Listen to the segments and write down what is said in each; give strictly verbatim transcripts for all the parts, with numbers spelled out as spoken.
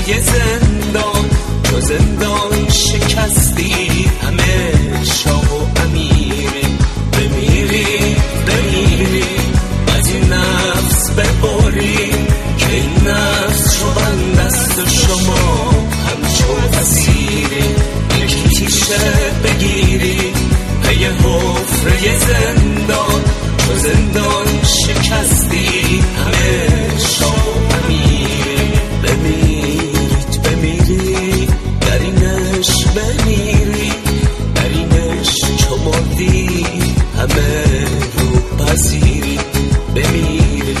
حفره زندان، تو زندان شکستی همه شاه و امیری. بمیری بمیری از این نفس ببری که این نفس چو بند است و شما همچو اسیری. یکی تیشه بگیری پی حفره زندان، تو زندان شکستی همه شاه و امیری. بمیرید بمیری در اینش بمیری، در اینش چو مردی همه رو پذیری. بمیرید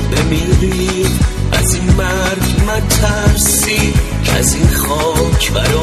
بمیرید از این مرگ مترسی که از این خاک برای